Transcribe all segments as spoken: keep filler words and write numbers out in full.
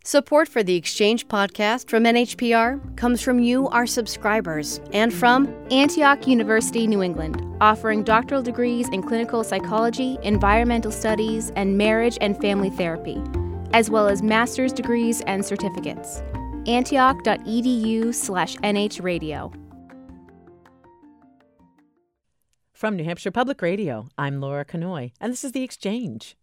Support for the Exchange podcast from N H P R comes from you, our subscribers, and from Antioch University, New England, offering doctoral degrees in clinical psychology, environmental studies, and marriage and family therapy, as well as master's degrees and certificates. Antioch.edu slash NHradio. From New Hampshire Public Radio, I'm Laura Kanoy, and this is The Exchange.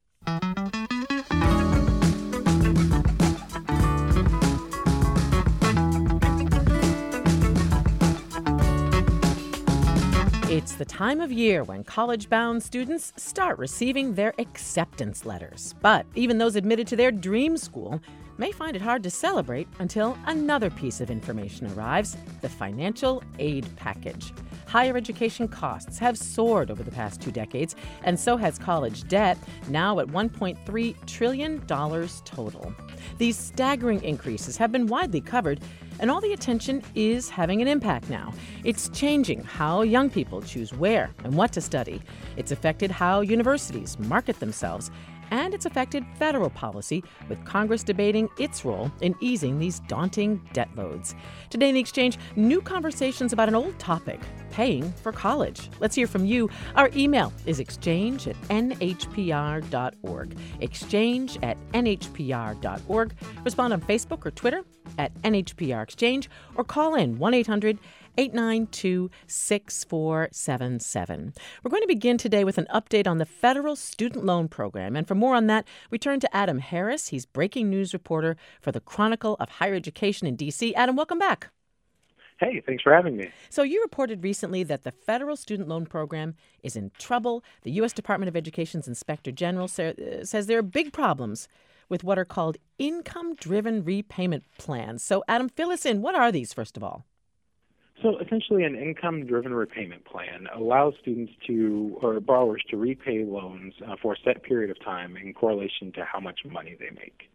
It's the time of year when college-bound students start receiving their acceptance letters. But even those admitted to their dream school may find it hard to celebrate until another piece of information arrives, the financial aid package. Higher education costs have soared over the past two decades, and so has college debt, now at one point three trillion dollars total. These staggering increases have been widely covered, and all the attention is having an impact now. It's changing how young people choose where and what to study. It's affected how universities market themselves, and it's affected federal policy, with Congress debating its role in easing these daunting debt loads. Today in The Exchange, new conversations about an old topic, paying for college. Let's hear from you. Our email is exchange at n h p r dot org. Exchange at n h p r dot org. Respond on Facebook or Twitter at N H P R Exchange, or call in one eight hundred eight nine two six four seven seven. We're going to begin today with an update on the federal student loan program. And for more on that, we turn to Adam Harris. He's breaking news reporter for the Chronicle of Higher Education in D C. Adam, welcome back. Hey, thanks for having me. So you reported recently that the federal student loan program is in trouble. The U S Department of Education's Inspector General sa- says there are big problems with what are called income-driven repayment plans. So Adam, fill us in. What are these, first of all? So essentially, an income-driven repayment plan allows students to, or borrowers to repay loans uh, for a set period of time in correlation to how much money they make.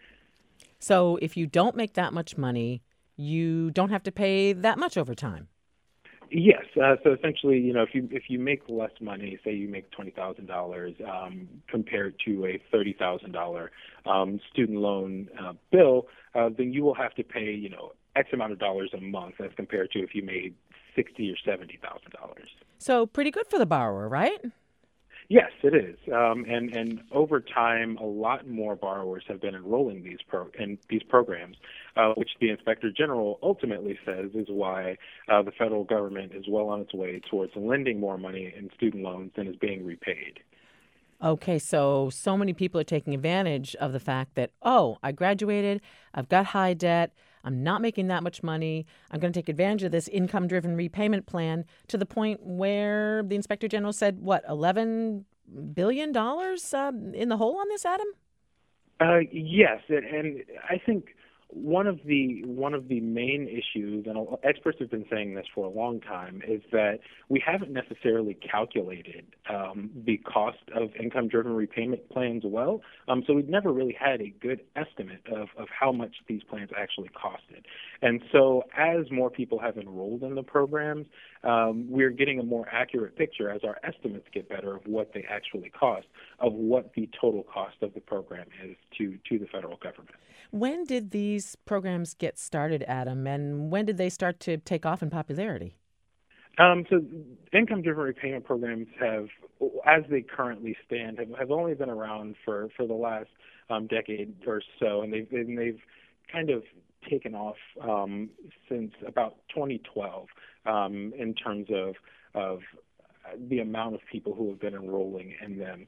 So if you don't make that much money, you don't have to pay that much over time. Yes. Uh, so essentially, you know, if you if you make less money, say you make twenty thousand dollars um, compared to a thirty thousand dollars um, student loan uh, bill, uh, then you will have to pay, you know, X amount of dollars a month as compared to if you made sixty thousand dollars or seventy thousand dollars. So pretty good for the borrower, right? Yes, it is, um, and and over time, a lot more borrowers have been enrolling these pro in these programs, uh, which the Inspector General ultimately says is why uh, the federal government is well on its way towards lending more money in student loans than is being repaid. Okay, so so many people are taking advantage of the fact that, oh, I graduated, I've got high debt, I'm not making that much money, I'm going to take advantage of this income-driven repayment plan, to the point where the Inspector General said, what, eleven billion dollars uh, in the hole on this, Adam? Uh, yes, and, and I think one of the one of the main issues, and experts have been saying this for a long time, is that we haven't necessarily calculated um, the cost of income-driven repayment plans well. Um, so we've never really had a good estimate of, of how much these plans actually costed. And so as more people have enrolled in the programs, um, we're getting a more accurate picture as our estimates get better of what they actually cost, of what the total cost of the program is to, to the federal government. When did these programs get started, Adam, and when did they start to take off in popularity? Um, so income-driven repayment programs have, as they currently stand, have, have only been around for, for the last um, decade or so, and they've, and they've kind of taken off um, since about twenty twelve um, in terms of, of the amount of people who have been enrolling in them.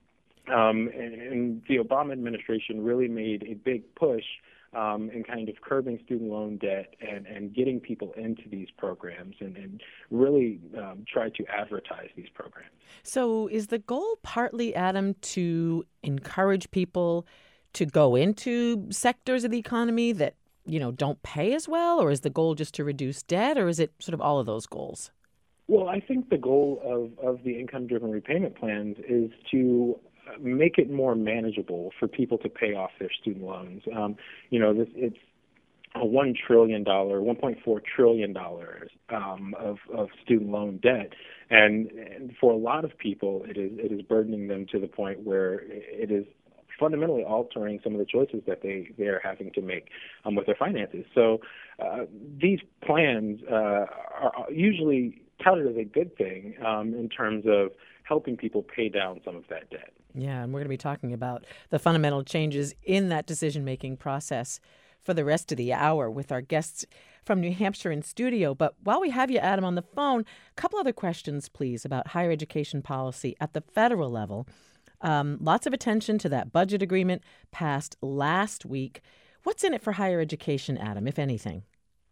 Um, and, and the Obama administration really made a big push um, in kind of curbing student loan debt and, and getting people into these programs, and, and really um, tried to advertise these programs. So is the goal partly, Adam, to encourage people to go into sectors of the economy that, you know, don't pay as well? Or is the goal just to reduce debt? Or is it sort of all of those goals? Well, I think the goal of, of the income-driven repayment plans is to make it more manageable for people to pay off their student loans. Um, you know, this, it's a one trillion dollars, one point four trillion dollars um, of, of student loan debt. And, and for a lot of people, it is it is burdening them to the point where it is fundamentally altering some of the choices that they, they're having to make um, with their finances. So uh, these plans uh, are usually touted as a good thing um, in terms of helping people pay down some of that debt. Yeah, and we're going to be talking about the fundamental changes in that decision-making process for the rest of the hour with our guests from New Hampshire in studio. But while we have you, Adam, on the phone, a couple other questions, please, about higher education policy at the federal level. Um, lots of attention to that budget agreement passed last week. What's in it for higher education, Adam, if anything?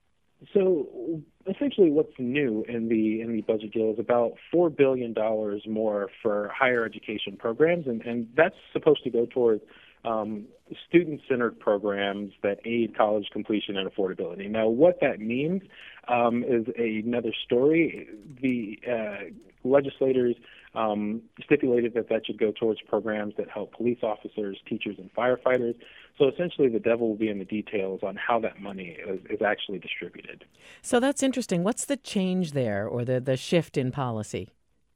So essentially what's new in the in the budget deal is about four billion dollars more for higher education programs, and, and that's supposed to go towards um, student-centered programs that aid college completion and affordability. Now, what that means um, is another story. The uh, legislators um, stipulated that that should go towards programs that help police officers, teachers, and firefighters. So essentially the devil will be in the details on how that money is, is actually distributed. So that's interesting. What's the change there, or the, the shift in policy?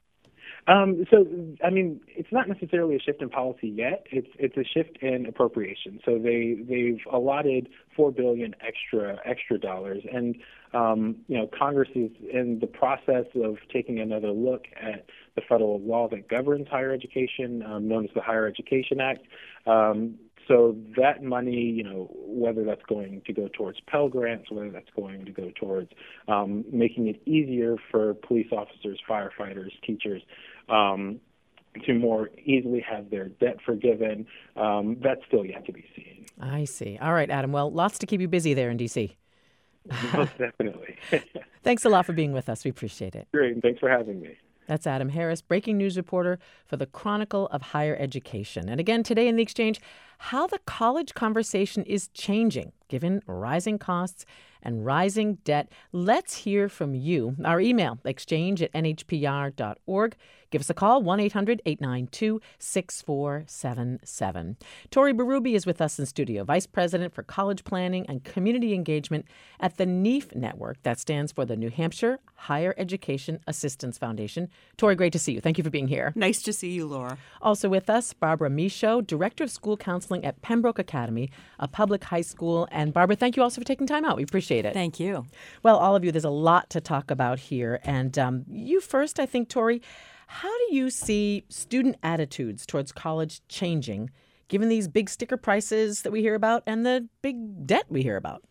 Um, so, I mean, it's not necessarily a shift in policy yet. It's it's a shift in appropriation. So they they've allotted four billion extra extra dollars, and um, you know, Congress is in the process of taking another look at the federal law that governs higher education, um, known as the Higher Education Act. Um, So that money, you know, whether that's going to go towards Pell Grants, whether that's going to go towards um, making it easier for police officers, firefighters, teachers um, to more easily have their debt forgiven, um, that's still yet to be seen. I see. All right, Adam. Well, lots to keep you busy there in D C. Most definitely. Thanks a lot for being with us. We appreciate it. Great. And thanks for having me. That's Adam Harris, breaking news reporter for the Chronicle of Higher Education. And again, today in The Exchange, how the college conversation is changing given rising costs and rising debt. Let's hear from you. Our email, exchange at n h p r dot org. Give us a call, one eight hundred eight nine two six four seven seven. Tori Berube is with us in studio, Vice President for College Planning and Community Engagement at the N E A F Network. That stands for the New Hampshire Higher Education Assistance Foundation. Tori, great to see you. Thank you for being here. Nice to see you, Laura. Also with us, Barbara Michaud, Director of School Counseling at Pembroke Academy, a public high school. And Barbara, thank you also for taking time out. We appreciate it. Thank you. Well, all of you, there's a lot to talk about here. And um, you first, I think, Tori, how do you see student attitudes towards college changing, given these big sticker prices that we hear about and the big debt we hear about?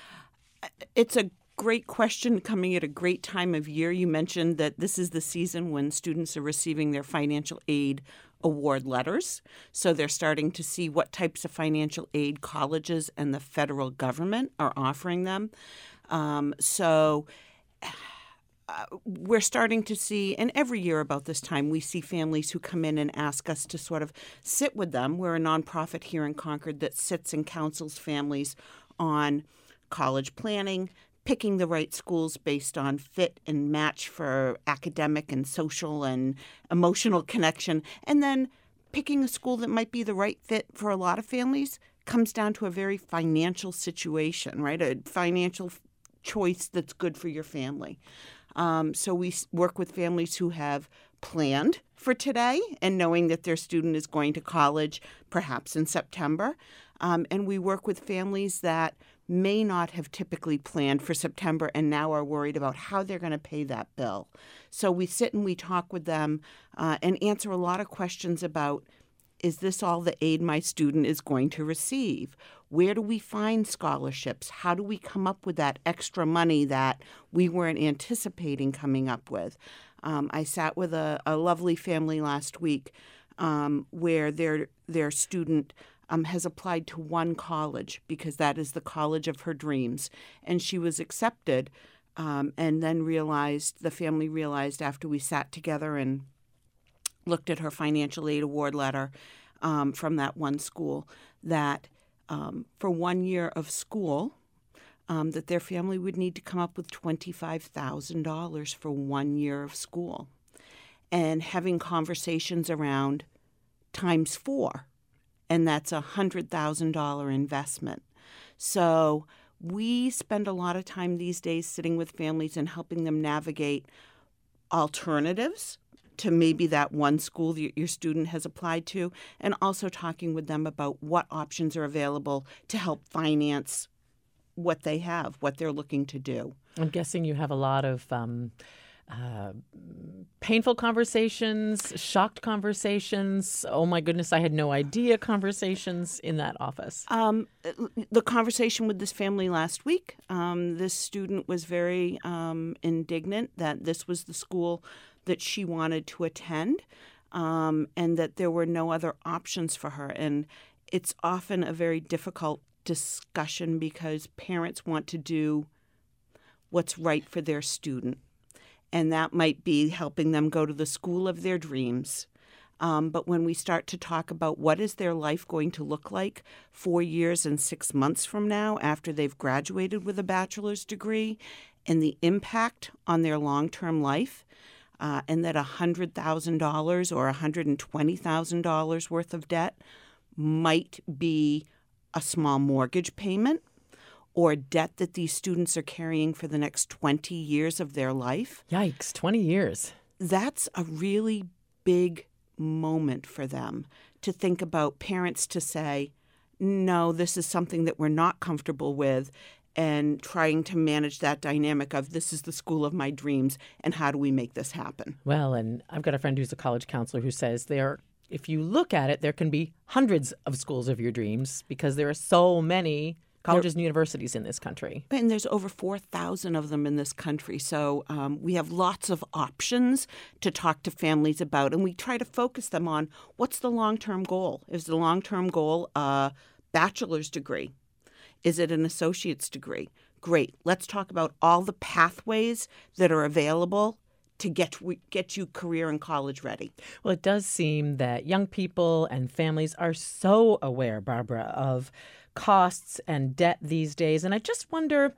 It's a great question coming at a great time of year. You mentioned that this is the season when students are receiving their financial aid award letters. So they're starting to see what types of financial aid colleges and the federal government are offering them. Um, so uh, we're starting to see, and every year about this time, we see families who come in and ask us to sort of sit with them. We're a nonprofit here in Concord that sits and counsels families on college planning, picking the right schools based on fit and match for academic and social and emotional connection, and then picking a school that might be the right fit for a lot of families comes down to a very financial situation, right? A financial choice that's good for your family. Um, so we work with families who have planned for today and knowing that their student is going to college perhaps in September. Um, and we work with families that may not have typically planned for September and now are worried about how they're going to pay that bill. So we sit and we talk with them uh, and answer a lot of questions about, is this all the aid my student is going to receive? Where do we find scholarships? How do we come up with that extra money that we weren't anticipating coming up with? Um, I sat with a, a lovely family last week um, where their their student um, has applied to one college because that is the college of her dreams. And she was accepted um, and then realized, the family realized after we sat together and looked at her financial aid award letter um, from that one school, that um, for one year of school, um, that their family would need to come up with twenty-five thousand dollars for one year of school. And having conversations around times four, and that's a one hundred thousand dollars investment. So we spend a lot of time these days sitting with families and helping them navigate alternatives to maybe that one school that your student has applied to, and also talking with them about what options are available to help finance what they have, what they're looking to do. I'm guessing you have a lot of um, uh, painful conversations, shocked conversations, oh my goodness, I had no idea conversations in that office. Um, the conversation with this family last week, um, this student was very um, indignant that this was the school that she wanted to attend, um, and that there were no other options for her. And it's often a very difficult discussion because parents want to do what's right for their student. And that might be helping them go to the school of their dreams. Um, but when we start to talk about what is their life going to look like four years and six months from now after they've graduated with a bachelor's degree and the impact on their long-term life, uh, and that one hundred thousand dollars or one hundred twenty thousand dollars worth of debt might be a small mortgage payment or debt that these students are carrying for the next twenty years of their life. Yikes, twenty years. That's a really big moment for them to think about, parents to say, no, this is something that we're not comfortable with, and trying to manage that dynamic of this is the school of my dreams and how do we make this happen? Well, and I've got a friend who's a college counselor who says there, if you look at it, there can be hundreds of schools of your dreams because there are so many colleges and universities in this country. And there's over four thousand of them in this country. So um, we have lots of options to talk to families about. And we try to focus them on what's the long-term goal? Is the long-term goal a bachelor's degree? Is it an associate's degree? Great. Let's talk about all the pathways that are available to get get you career and college ready. Well, it does seem that young people and families are so aware, Barbara, of costs and debt these days. And I just wonder,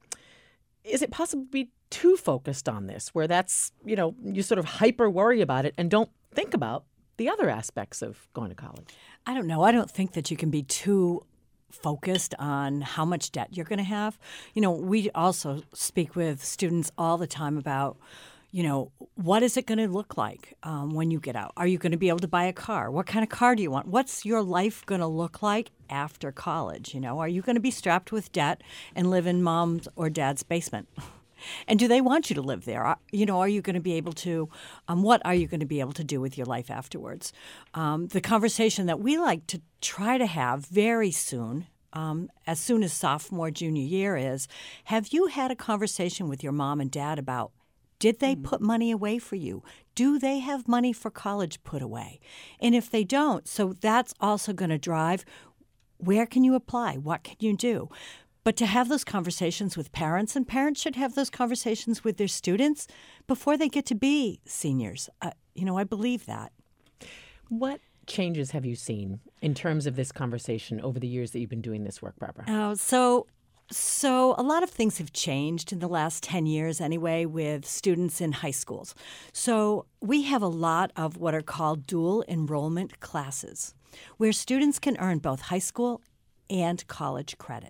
is it possible to be too focused on this, where that's, you know, you sort of hyper worry about it and don't think about the other aspects of going to college? I don't know. I don't think that you can be too focused on how much debt you're going to have. You know, we also speak with students all the time about, you know, what is it going to look like um, when you get out? Are you going to be able to buy a car? What kind of car do you want? What's your life going to look like after college? You know, are you going to be strapped with debt and live in mom's or dad's basement? And do they want you to live there? Are, you know, are you going to be able to, um, what are you going to be able to do with your life afterwards? Um, the conversation that we like to try to have very soon, um, as soon as sophomore, junior year is, have you had a conversation with your mom and dad about, did they put money away for you? Do they have money for college put away? And if they don't, so that's also going to drive, where can you apply? What can you do? But to have those conversations with parents, and parents should have those conversations with their students before they get to be seniors. Uh, you know, I believe that. What changes have you seen in terms of this conversation over the years that you've been doing this work, Barbara? Uh, so, so a lot of things have changed in the last ten years anyway with students in high schools. So we have a lot of what are called dual enrollment classes, where students can earn both high school and college credit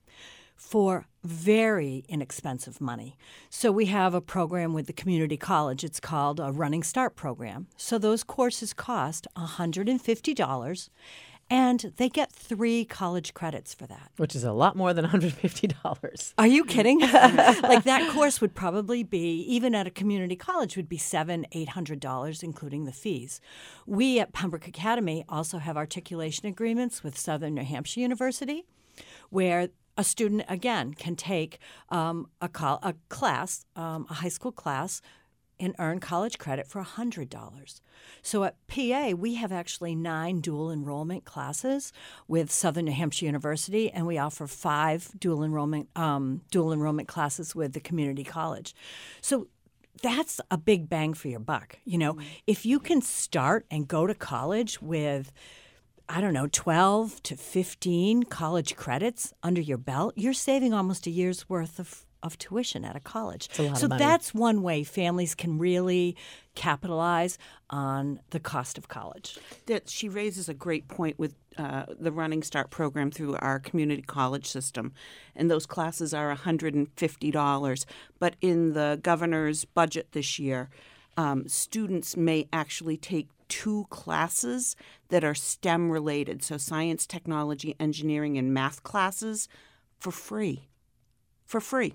for very inexpensive money. So we have a program with the community college. It's called a Running Start program. So those courses cost one hundred fifty dollars, and they get three college credits for that. Which is a lot more than one hundred fifty dollars. Are you kidding? Like that course would probably be, even at a community college, would be seven hundred dollars, eight hundred dollars, including the fees. We at Pembroke Academy also have articulation agreements with Southern New Hampshire University, where a student, again, can take um, a, col- a class, um, a high school class, and earn college credit for one hundred dollars. So at P A, we have actually nine dual enrollment classes with Southern New Hampshire University, and we offer five dual enrollment um, dual enrollment classes with the community college. So that's a big bang for your buck. You know, mm-hmm. If you can start and go to college with, I don't know, twelve to fifteen college credits under your belt, you're saving almost a year's worth of, of tuition at a college. It's a lot so of money. That's one way families can really capitalize on the cost of college. That she raises a great point with uh, the Running Start program through our community college system. And those classes are one hundred fifty dollars. But in the governor's budget this year, um, students may actually take two classes that are STEM related, so science, technology, engineering, and math classes for free. For free.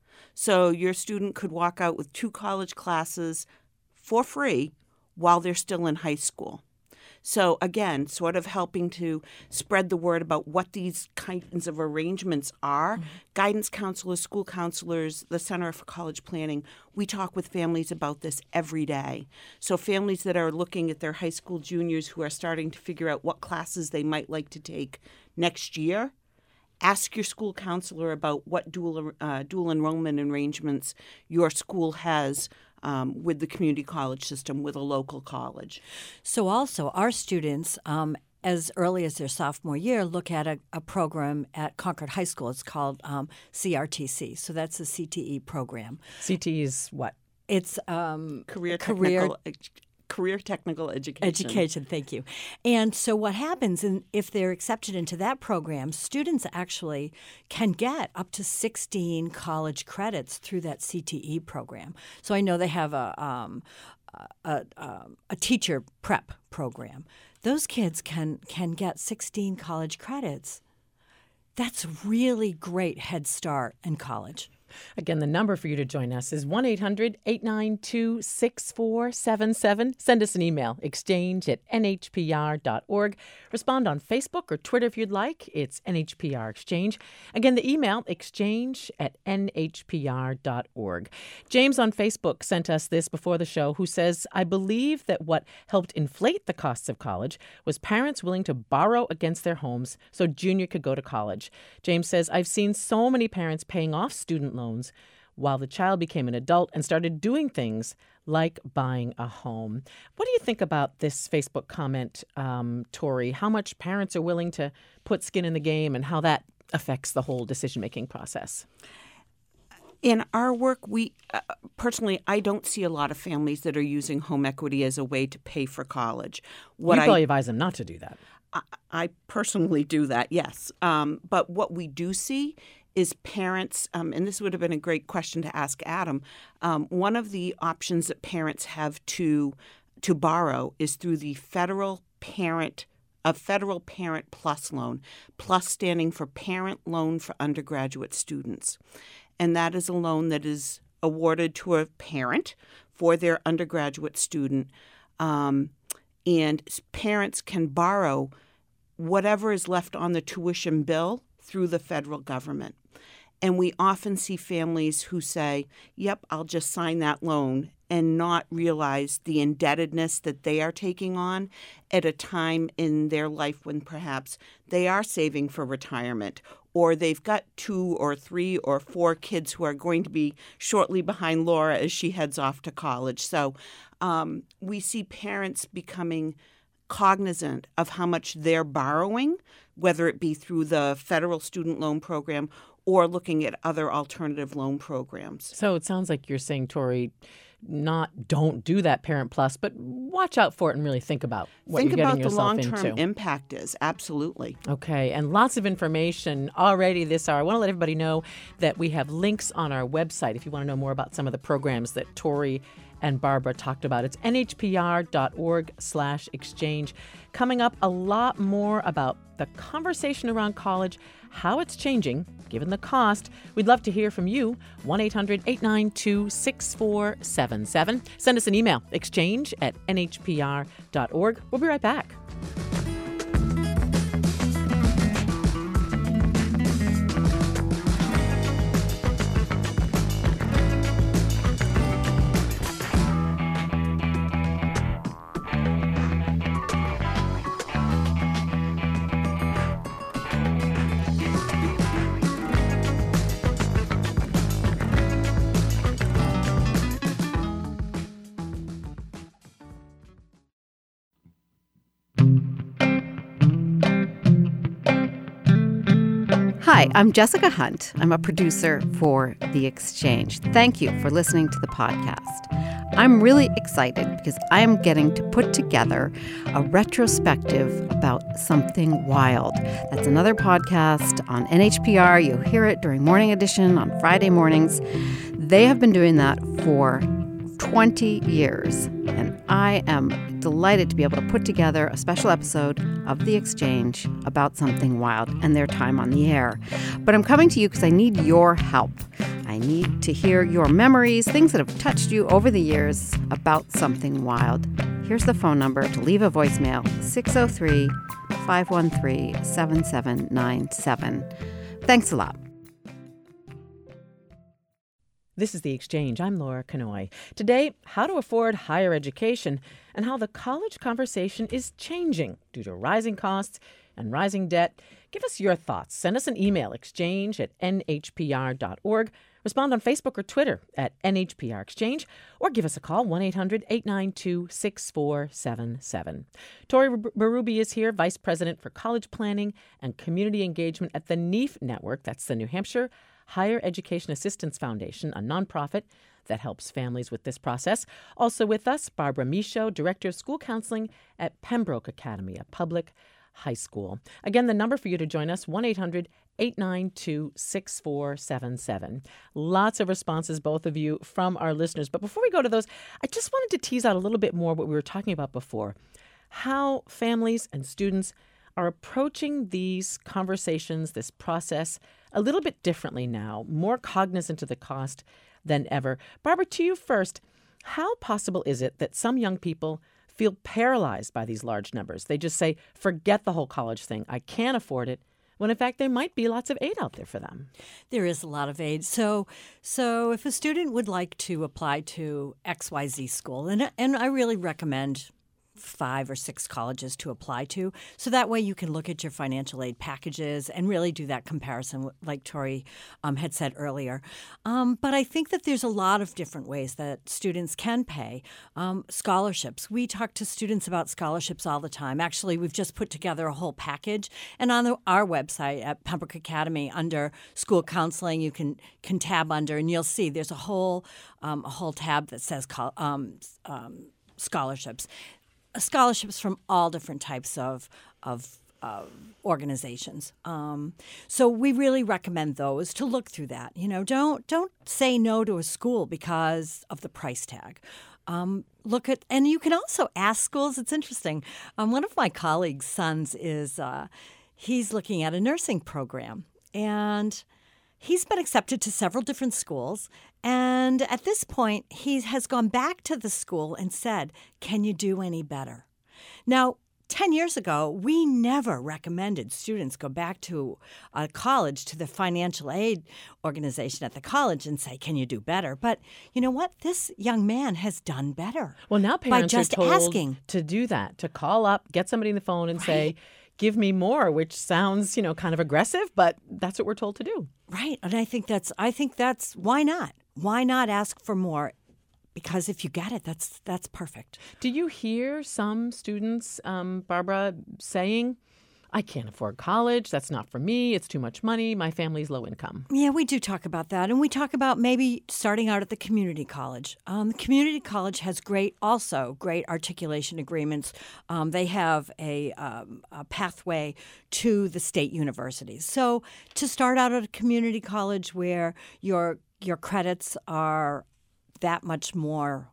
So your student could walk out with two college classes for free while they're still in high school. So again, sort of helping to spread the word about what these kinds of arrangements are. Mm-hmm. Guidance counselors, school counselors, the Center for College Planning, we talk with families about this every day. So families that are looking at their high school juniors who are starting to figure out what classes they might like to take next year, ask your school counselor about what dual uh, dual enrollment arrangements your school has um, with the community college system, with a local college. So also our students, um, as early as their sophomore year, look at a, a program at Concord High School. It's called um, C R T C. So that's the C T E program. C T E is what? It's um, career career technical Career Technical Education. Education, thank you. And so what happens in, if they're accepted into that program, students actually can get up to sixteen college credits through that C T E program. So I know they have a, um, a, a, a teacher prep program. Those kids can, can get sixteen college credits. That's really great head start in college. Again, the number for you to join us is one eight hundred eight nine two six four seven seven. Send us an email, exchange at n h p r dot org. Respond on Facebook or Twitter if you'd like. It's N H P R Exchange. Again, the email, exchange at n h p r dot org. James on Facebook sent us this before the show, who says, I believe that what helped inflate the costs of college was parents willing to borrow against their homes so junior could go to college. James says, I've seen so many parents paying off student loans loans while the child became an adult and started doing things like buying a home. What do you think about this Facebook comment, um, Tori? How much parents are willing to put skin in the game and how that affects the whole decision-making process? In our work, we uh, personally, I don't see a lot of families that are using home equity as a way to pay for college. What you probably I, advise them not to do that. I, I personally do that, yes. Um, but what we do see is parents, um, and this would have been a great question to ask Adam, um, one of the options that parents have to to borrow is through the federal parent, a federal parent plus loan, plus standing for Parent Loan for Undergraduate Students. And that is a loan that is awarded to a parent for their undergraduate student. Um, and parents can borrow whatever is left on the tuition bill through the federal government. And we often see families who say, yep, I'll just sign that loan, and not realize the indebtedness that they are taking on at a time in their life when perhaps they are saving for retirement, or they've got two or three or four kids who are going to be shortly behind Laura as she heads off to college. So um, we see parents becoming cognizant of how much they're borrowing, whether it be through the federal student loan program or looking at other alternative loan programs. So it sounds like you're saying, Tori, not don't do that Parent Plus, but watch out for it and really think about what think you're getting about yourself the into. long-term impact is. Absolutely. Okay, and lots of information already this hour. I want to let everybody know that we have links on our website if you want to know more about some of the programs that Tori and Barbara talked about. It's n h p r dot org slash exchange. Coming up, a lot more about the conversation around college, how it's changing, given the cost. We'd love to hear from you. one eight hundred eight nine two six four seven seven. Send us an email, exchange at n h p r dot org. We'll be right back. Hi, I'm Jessica Hunt. I'm a producer for The Exchange. Thank you for listening to the podcast. I'm really excited because I am getting to put together a retrospective about Something Wild. That's another podcast on N H P R. You'll hear it during Morning Edition on Friday mornings. They have been doing that for twenty years. And I am delighted to be able to put together a special episode of The Exchange about Something Wild and their time on the air. But I'm coming to you because I need your help. I need to hear your memories, things that have touched you over the years about Something Wild. Here's the phone number to leave a voicemail, six oh three, five one three, seven seven nine seven. Thanks a lot. This is The Exchange. I'm Laura Kanoy. Today, how to afford higher education and how the college conversation is changing due to rising costs and rising debt. Give us your thoughts. Send us an email, exchange at n h p r dot org. Respond on Facebook or Twitter at N H P R Exchange, or give us a call, one eight hundred, eight nine two, six four seven seven. Tori Berube is here, Vice President for College Planning and Community Engagement at the N E A F Network. That's the New Hampshire Higher Education Assistance Foundation, a nonprofit that helps families with this process. Also with us, Barbara Michaud, Director of School Counseling at Pembroke Academy, a public high school. Again, the number for you to join us, one eight hundred, eight nine two, six four seven seven. Lots of responses, both of you, from our listeners. But before we go to those, I just wanted to tease out a little bit more what we were talking about before, how families and students are approaching these conversations, this process, a little bit differently now, more cognizant of the cost than ever. Barbara, to you first, how possible is it that some young people feel paralyzed by these large numbers? They just say, forget the whole college thing. I can't afford it. When in fact, there might be lots of aid out there for them. There is a lot of aid. So so if a student would like to apply to X Y Z school, and, and I really recommend five or six colleges to apply to. So that way you can look at your financial aid packages and really do that comparison like Tori um, had said earlier. Um, but I think that there's a lot of different ways that students can pay. Um, scholarships. We talk to students about scholarships all the time. Actually, we've just put together a whole package. And on the, our website at Pembroke Academy under School Counseling, you can, can tab under and you'll see there's a whole, um, a whole tab that says um, um, scholarships. Scholarships from all different types of of uh, organizations. Um, so we really recommend those to look through that. You know, don't don't say no to a school because of the price tag. Um, look at, and you can also ask schools. It's interesting. Um, one of my colleagues' sons is uh, he's looking at a nursing program, and he's been accepted to several different schools, and at this point, he has gone back to the school and said, can you do any better? Now, ten years ago, we never recommended students go back to a college, to the financial aid organization at the college and say, can you do better? But you know what? This young man has done better. Well, now parents by just are told asking. to do that, to call up, get somebody on the phone and Right. say, give me more, which sounds, you know, kind of aggressive, but that's what we're told to do. Right. And I think that's, I think that's, why not? Why not ask for more? Because if you get it, that's that's perfect. Do you hear some students, um, Barbara, saying, I can't afford college. That's not for me. It's too much money. My family's low income. Yeah, we do talk about that. And we talk about maybe starting out at the community college. Um, the community college has great, also great articulation agreements. Um, they have a, um, a pathway to the state universities. So to start out at a community college where your your credits are that much more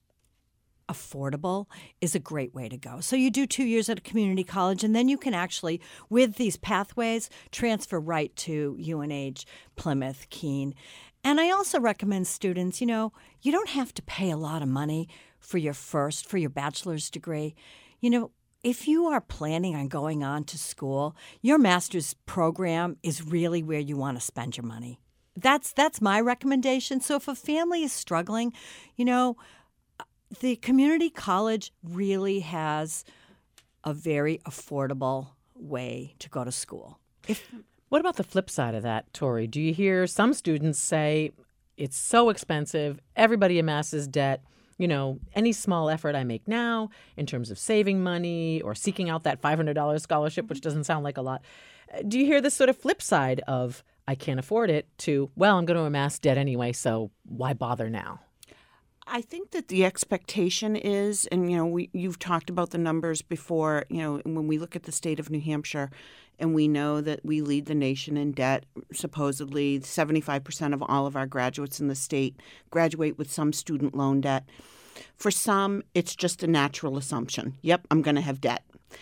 affordable is a great way to go. So you do two years at a community college, and then you can actually, with these pathways, transfer right to U N H, Plymouth, Keene. And I also recommend students, you know, you don't have to pay a lot of money for your first, for your bachelor's degree. You know, if you are planning on going on to school, your master's program is really where you want to spend your money. That's that's my recommendation. So if a family is struggling, you know, the community college really has a very affordable way to go to school. If What about the flip side of that, Tori? Do you hear some students say, it's so expensive, everybody amasses debt, you know, any small effort I make now in terms of saving money or seeking out that five hundred dollars scholarship, which doesn't sound like a lot. Do you hear this sort of flip side of, I can't afford it, to, well, I'm going to amass debt anyway, so why bother now? I think that the expectation is, and, you know, we, you've talked about the numbers before, you know, when we look at the state of New Hampshire and we know that we lead the nation in debt, supposedly seventy-five percent of all of our graduates in the state graduate with some student loan debt. For some, it's just a natural assumption. Yep, I'm going to have debt.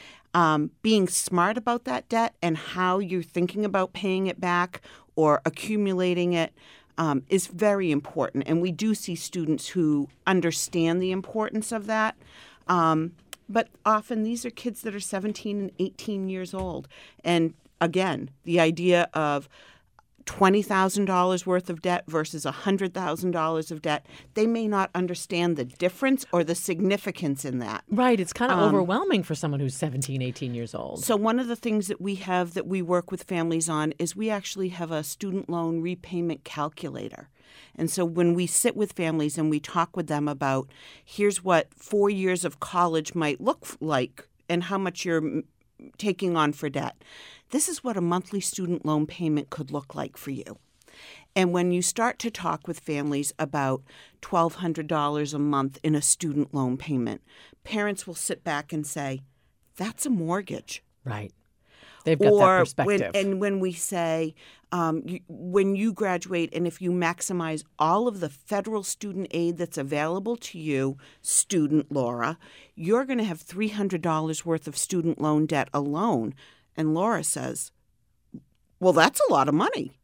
Um, being smart about that debt and how you're thinking about paying it back or accumulating it um, is very important. And we do see students who understand the importance of that. Um, but often these are kids that are seventeen and eighteen years old. And again, the idea of twenty thousand dollars worth of debt versus one hundred thousand dollars of debt, they may not understand the difference or the significance in that. Right. It's kind of Um, overwhelming for someone who's seventeen, eighteen years old. So one of the things that we have that we work with families on is we actually have a student loan repayment calculator. And so when we sit with families and we talk with them about here's what four years of college might look f- like and how much you're m- taking on for debt, this is what a monthly student loan payment could look like for you. And when you start to talk with families about twelve hundred dollars a month in a student loan payment, parents will sit back and say, that's a mortgage. Right. They've got or that perspective. When, and when we say, um, you, when you graduate and if you maximize all of the federal student aid that's available to you, student Laura, you're going to have three hundred dollars worth of student loan debt alone. And Laura says, well, that's a lot of money.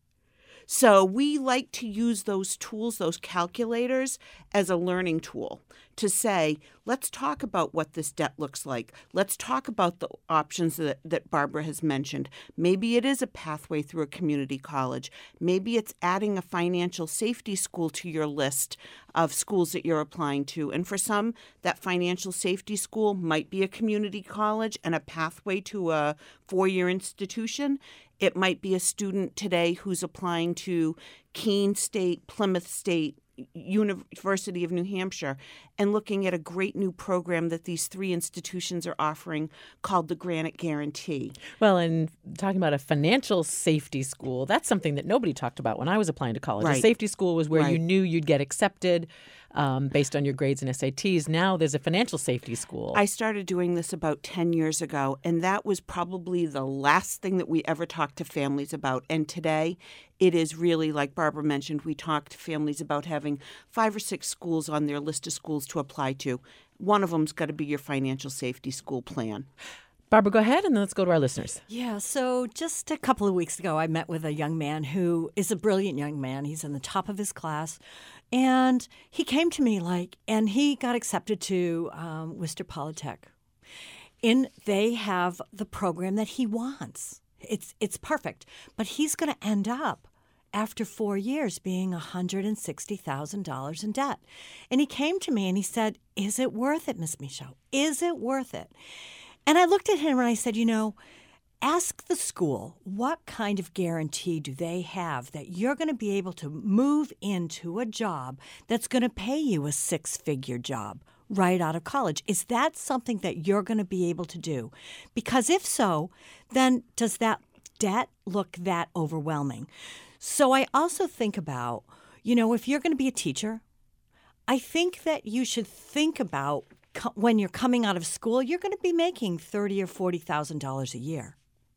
So we like to use those tools, those calculators, as a learning tool to say, let's talk about what this debt looks like. Let's talk about the options that, that Barbara has mentioned. Maybe it is a pathway through a community college. Maybe it's adding a financial safety school to your list of schools that you're applying to. And for some, that financial safety school might be a community college and a pathway to a four-year institution. It might be a student today who's applying to Keene State, Plymouth State, University of New Hampshire, and looking at a great new program that these three institutions are offering called the Granite Guarantee. Well, and talking about a financial safety school, that's something that nobody talked about when I was applying to college. Right. A safety school was where Right. you knew you'd get accepted um, based on your grades and S A Ts. Now there's a financial safety school. I started doing this about ten years ago, and that was probably the last thing that we ever talked to families about. And today, it is really, like Barbara mentioned, we talk to families about having five or six schools on their list of schools to apply to. One of them's got to be your financial safety school plan. Barbara, go ahead, and then let's go to our listeners. Yeah, so just a couple of weeks ago, I met with a young man who is a brilliant young man. He's in the top of his class. And he came to me like, and he got accepted to um, Worcester Polytech. And they have the program that he wants. It's it's perfect. But he's going to end up, after four years, being one hundred sixty thousand dollars in debt. And he came to me and he said, is it worth it, Miss Michaud? Is it worth it? And I looked at him and I said, you know, ask the school, what kind of guarantee do they have that you're going to be able to move into a job that's going to pay you a six-figure job right out of college? Is that something that you're going to be able to do? Because if so, then does that debt look that overwhelming? So I also think about, you know, if you're going to be a teacher, I think that you should think about co- when you're coming out of school, you're going to be making thirty thousand dollars or forty thousand dollars a year.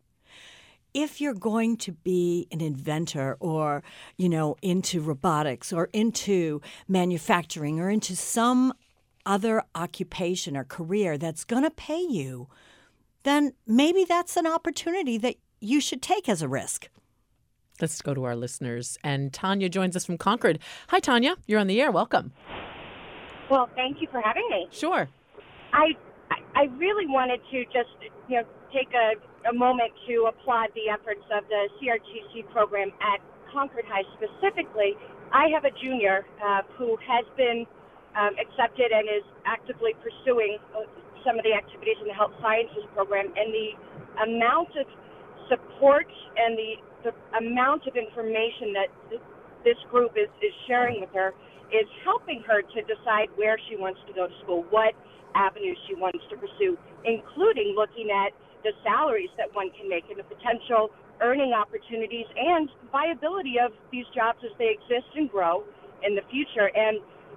If you're going to be an inventor or, you know, into robotics or into manufacturing or into some other occupation or career that's going to pay you, then maybe that's an opportunity that you should take as a risk. Let's go to our listeners. And Tanya joins us from Concord. Hi, Tanya. You're on the air. Welcome. Well, thank you for having me. Sure. I I really wanted to just, you know, take a, a moment to applaud the efforts of the C R T C program at Concord High specifically. I have a junior uh, who has been um, accepted and is actively pursuing uh, some of the activities in the health sciences program, and the amount of support and the, the amount of information that th- this group is, is sharing with her is helping her to decide where she wants to go to school, what avenues she wants to pursue, including looking at the salaries that one can make and the potential earning opportunities and viability of these jobs as they exist and grow in the future. And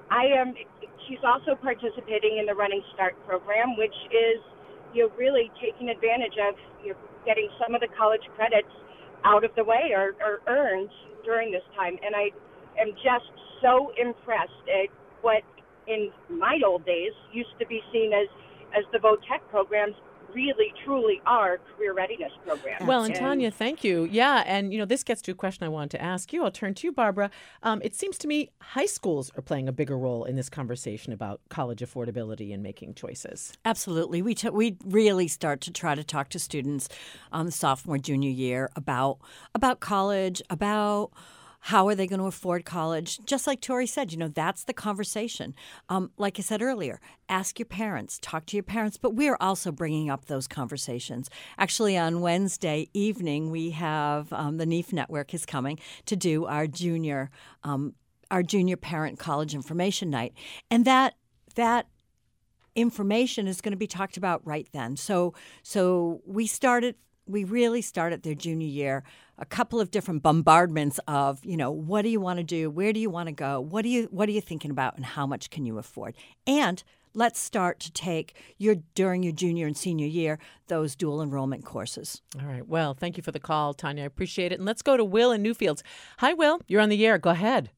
I am. She's also participating in the Running Start program, which is, you know, really taking advantage of, you know, getting some of the college credits out of the way or, or earned during this time. And I am just so impressed at what in my old days used to be seen as, as the VOTEC programs really, truly are career readiness programs. Well, and and Tanya, thank you. Yeah, and you know, this gets to a question I wanted to ask you. I'll turn to you, Barbara. Um, it seems to me high schools are playing a bigger role in this conversation about college affordability and making choices. Absolutely. We t- we really start to try to talk to students um, sophomore, junior year about about college, about how are they going to afford college? Just like Tori said, you know, that's the conversation. Um, like I said earlier, ask your parents, talk to your parents, but we're also bringing up those conversations. Actually, on Wednesday evening, we have um, the N E F Network is coming to do our junior um, our junior parent college information night, and that that information is going to be talked about right then. So so we started. We really started their junior year, a couple of different bombardments of, you know, what do you want to do? Where do you want to go? What do you what are you thinking about, and how much can you afford? And let's start to take your during your junior and senior year those dual enrollment courses. All right. Well, thank you for the call, Tanya. I appreciate it. And let's go to Will in Newfields. Hi, Will. You're on the air. Go ahead.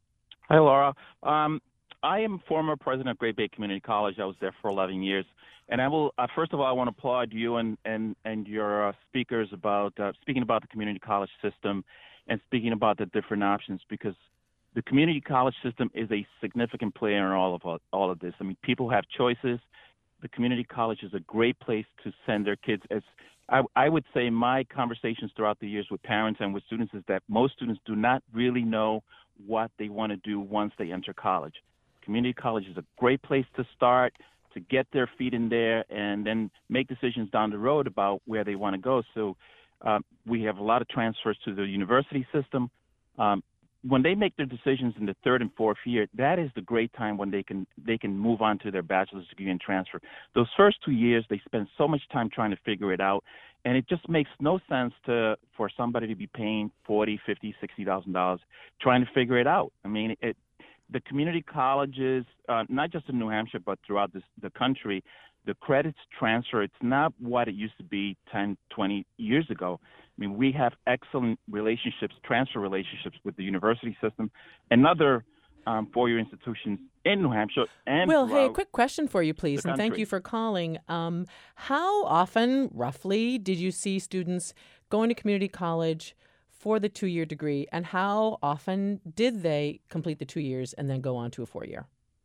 Hi, Laura. Um, I am former president of Great Bay Community College. I was there for eleven years. And I will, uh, first of all, I want to applaud you and, and, and your uh, speakers about uh, speaking about the community college system and speaking about the different options, because the community college system is a significant player in all of all of this. I mean, people have choices. The community college is a great place to send their kids. As I, I would say, my conversations throughout the years with parents and with students is that most students do not really know what they want to do once they enter college. Community college is a great place to start, to get their feet in there, and then make decisions down the road about where they want to go. So uh, we have a lot of transfers to the university system. Um, when they make their decisions in the third and fourth year, that is the great time when they can they can move on to their bachelor's degree and transfer. Those first two years, they spend so much time trying to figure it out, and it just makes no sense to for somebody to be paying forty, fifty, sixty thousand dollars trying to figure it out. I mean, it. The community colleges, uh, not just in New Hampshire, but throughout this, the country, the credits transfer, it's not what it used to be ten, twenty years ago. I mean, we have excellent relationships, transfer relationships with the university system and other um, four-year institutions in New Hampshire. And Will, hey, a quick question for you, please, and thank country. you for calling. Um, how often, roughly, did you see students going to community college for the two-year degree, and how often did they complete the two years and then go on to a four-year?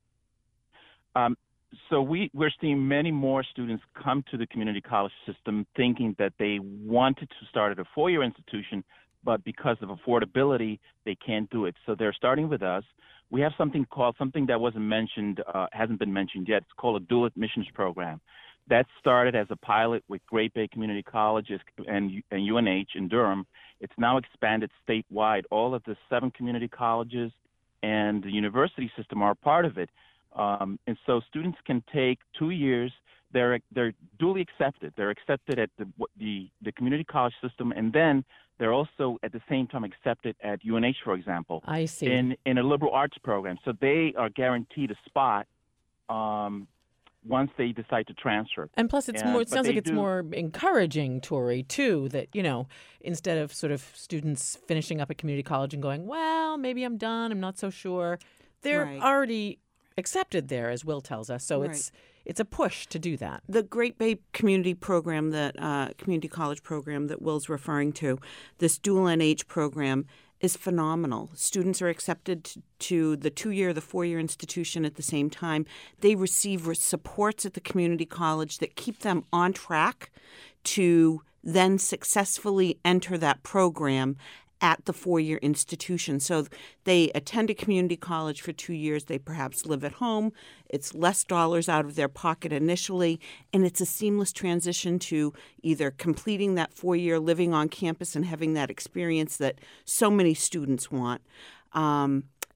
Um, so we, we're seeing many more students come to the community college system thinking that they wanted to start at a four-year institution, but because of affordability, they can't do it. So they're starting with us. We have something called, something that wasn't mentioned, uh, hasn't been mentioned yet. It's called a dual admissions program. That started as a pilot with Great Bay Community Colleges and, and U N H in Durham. It's now expanded statewide. All of the seven community colleges and the university system are a part of it. Um, and so students can take two years. They're they're duly accepted. They're accepted at the, the the community college system, and then they're also at the same time accepted at U N H, for example. I see. In in a liberal arts program. So they are guaranteed a spot Um, once they decide to transfer. And plus, it's and, more. It sounds like it's do, more encouraging, Tori, too. That you know, instead of sort of students finishing up at community college and going, "Well, maybe I'm done. I'm not so sure," they're Right. already accepted there, as Will tells us. So Right. it's it's a push to do that. The Great Bay Community Program, that uh, community college program that Will's referring to, this dual N H program, is phenomenal. Students are accepted to, to the two-year, the four-year institution at the same time. They receive supports at the community college that keep them on track to then successfully enter that program at the four-year institution. So they attend a community college for two years. They perhaps live at home. It's less dollars out of their pocket initially, and it's a seamless transition to either completing that four-year living on campus and having that experience that so many students want. Um,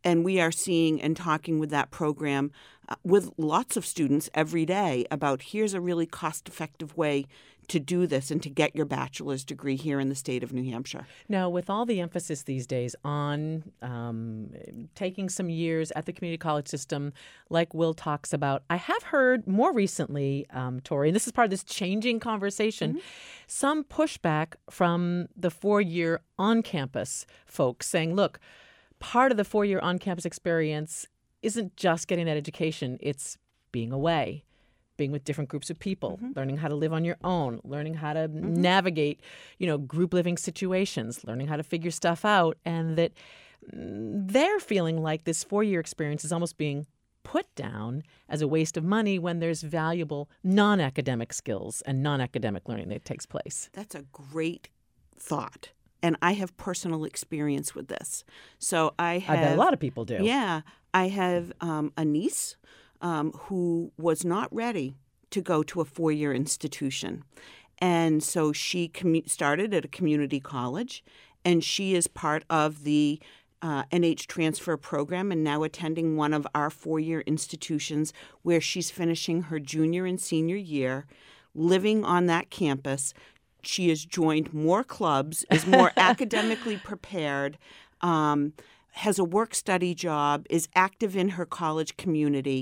and we are seeing and talking with that program uh, with lots of students every day about here's a really cost-effective way to do this and to get your bachelor's degree here in the state of New Hampshire. Now, with all the emphasis these days on um, taking some years at the community college system, like Will talks about, I have heard more recently, um, Tori, and this is part of this changing conversation, mm-hmm. some pushback from the four-year on-campus folks saying, look, part of the four-year on-campus experience isn't just getting that education, it's being away, being with different groups of people, mm-hmm. learning how to live on your own, learning how to mm-hmm. navigate, you know, group living situations, learning how to figure stuff out, and that they're feeling like this four-year experience is almost being put down as a waste of money when there's valuable non-academic skills and non-academic learning that takes place. That's a great thought. And I have personal experience with this. So I have... I bet a lot of people do. Yeah. I have um, a niece Um, who was not ready to go to a four-year institution. And so she commu- started at a community college, and she is part of the uh, N H transfer program and now attending one of our four-year institutions where she's finishing her junior and senior year, living on that campus. She has joined more clubs, is more academically prepared, um, has a work-study job, is active in her college community,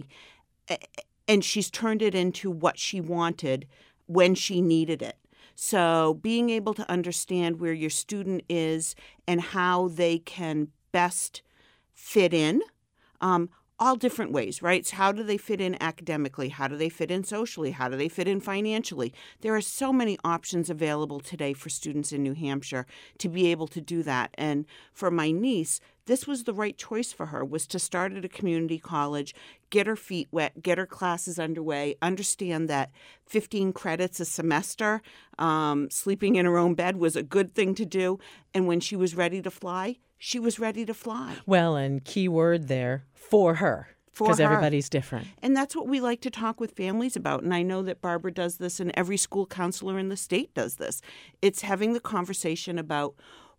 and she's turned it into what she wanted when she needed it. So being able to understand where your student is and how they can best fit in, um, all different ways, right? So how do they fit in academically? How do they fit in socially? How do they fit in financially? There are so many options available today for students in New Hampshire to be able to do that. And for my niece, this was the right choice for her, was to start at a community college, get her feet wet, get her classes underway, understand that fifteen credits a semester, um, sleeping in her own bed was a good thing to do. And when she was ready to fly, she was ready to fly. Well, and key word there, for her. Because everybody's different. And that's what we like to talk with families about. And I know that Barbara does this and every school counselor in the state does this. It's having the conversation about,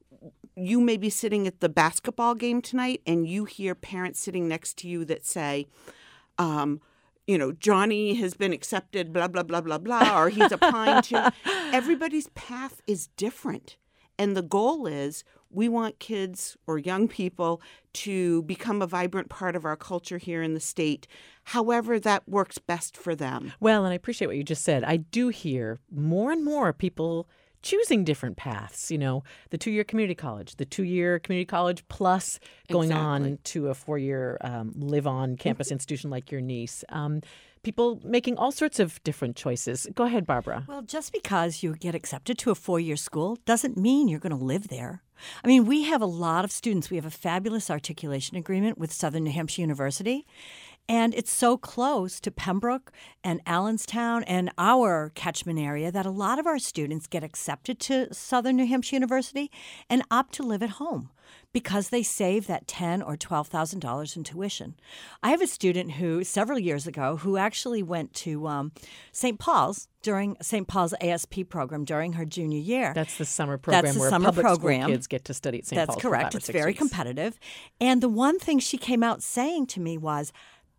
you may be sitting at the basketball game tonight and you hear parents sitting next to you that say, um, you know, Johnny has been accepted, blah, blah, blah, blah, blah, or he's applying to. Everybody's path is different. And the goal is we want kids or young people to become a vibrant part of our culture here in the state, however that works best for them. Well, and I appreciate what you just said. I do hear more and more people choosing different paths, you know, the two-year community college, the two-year community college plus going Exactly. on to a four-year um, live-on campus institution like your niece. Um, people making all sorts of different choices. Go ahead, Barbara. Well, just because you get accepted to a four-year school doesn't mean you're going to live there. I mean, we have a lot of students. We have a fabulous articulation agreement with Southern New Hampshire University. And it's so close to Pembroke and Allenstown and our catchment area that a lot of our students get accepted to Southern New Hampshire University and opt to live at home because they save that ten thousand dollars or twelve thousand dollars in tuition. I have a student who, several years ago, who actually went to um, Saint Paul's during Saint Paul's A S P program during her junior year. That's the summer program That's the where summer public program. school kids get to study at Saint That's Paul's correct. for five or It's six very weeks. competitive. And the one thing she came out saying to me was,